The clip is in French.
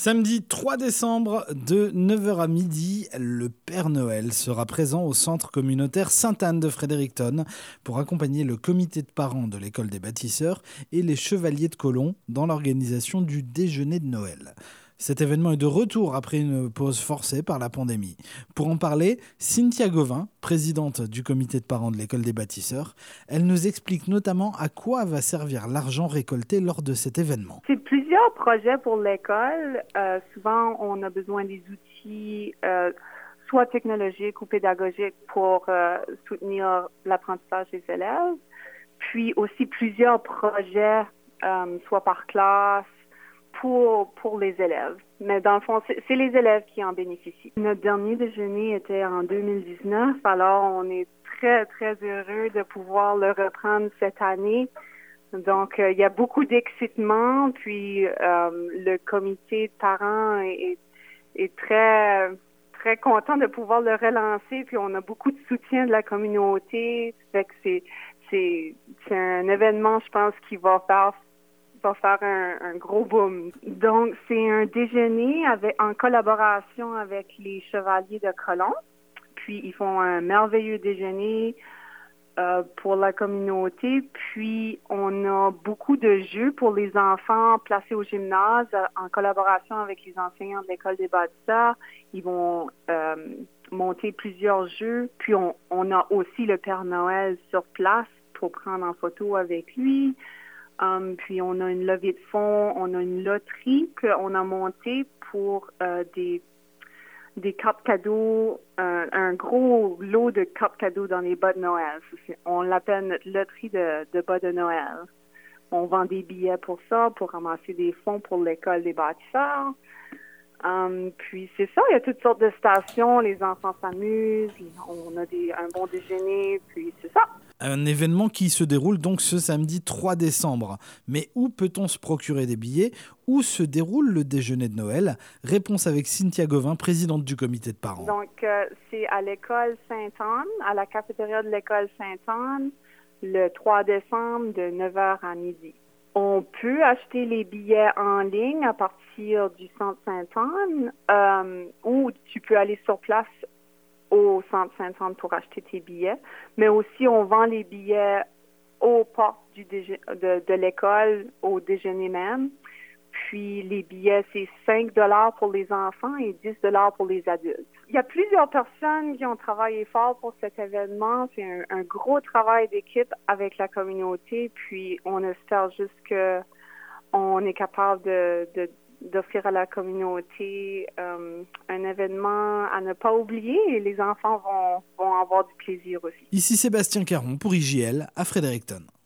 Samedi 3 décembre de 9 heures à midi, le Père Noël sera présent au centre communautaire Sainte-Anne de Fredericton pour accompagner le comité de parents de l'école des bâtisseurs et les chevaliers de Colomb dans l'organisation du déjeuner de Noël. Cet événement est de retour après une pause forcée par la pandémie. Pour en parler, Cynthia Gauvin, présidente du comité de parents de l'école des bâtisseurs, elle nous explique notamment à quoi va servir l'argent récolté lors de cet événement. C'est plusieurs projets pour l'école. Souvent, on a besoin des outils, soit technologiques ou pédagogiques, pour soutenir l'apprentissage des élèves. Puis aussi plusieurs projets, soit par classe, pour les élèves. Mais dans le fond, c'est les élèves qui en bénéficient. Notre dernier déjeuner était en 2019, alors on est très, très heureux de pouvoir le reprendre cette année. Donc, il y a beaucoup d'excitement, puis le comité de parents est très, très content de pouvoir le relancer, puis on a beaucoup de soutien de la communauté. Fait que c'est un événement, je pense, qui va faire un gros boom. Donc, c'est un déjeuner en collaboration avec les Chevaliers de Colomb. Puis, ils font un merveilleux déjeuner pour la communauté. Puis, on a beaucoup de jeux pour les enfants placés au gymnase en collaboration avec les enseignants de l'école des bâtisseurs. Ils vont monter plusieurs jeux. Puis, on a aussi le Père Noël sur place pour prendre en photo avec lui. Puis, on a une levée de fonds, on a une loterie qu'on a montée pour des cartes cadeaux, un gros lot de cartes cadeaux dans les bas de Noël. On l'appelle notre loterie de bas de Noël. On vend des billets pour ça, pour ramasser des fonds pour l'école des bâtisseurs. Puis c'est ça, il y a toutes sortes de stations, les enfants s'amusent, on a un bon déjeuner, puis c'est ça. Un événement qui se déroule donc ce samedi 3 décembre. Mais où peut-on se procurer des billets? Où se déroule le déjeuner de Noël? Réponse avec Cynthia Gauvin, présidente du comité de parents. Donc, c'est à l'école Sainte-Anne, à la cafétéria de l'école Sainte-Anne, le 3 décembre de 9 heures à midi. On peut acheter les billets en ligne à partir du centre Sainte-Anne ou tu peux aller sur place au centre Sainte-Anne pour acheter tes billets. Mais aussi, on vend les billets aux portes de l'école, au déjeuner même. Puis, les billets, c'est 5 $ pour les enfants et 10 $ pour les adultes. Il y a plusieurs personnes qui ont travaillé fort pour cet événement. C'est un gros travail d'équipe avec la communauté. Puis, on espère juste qu'on est capable d'offrir à la communauté un événement à ne pas oublier et les enfants vont avoir du plaisir aussi. Ici Sébastien Caron pour IJL à Fredericton.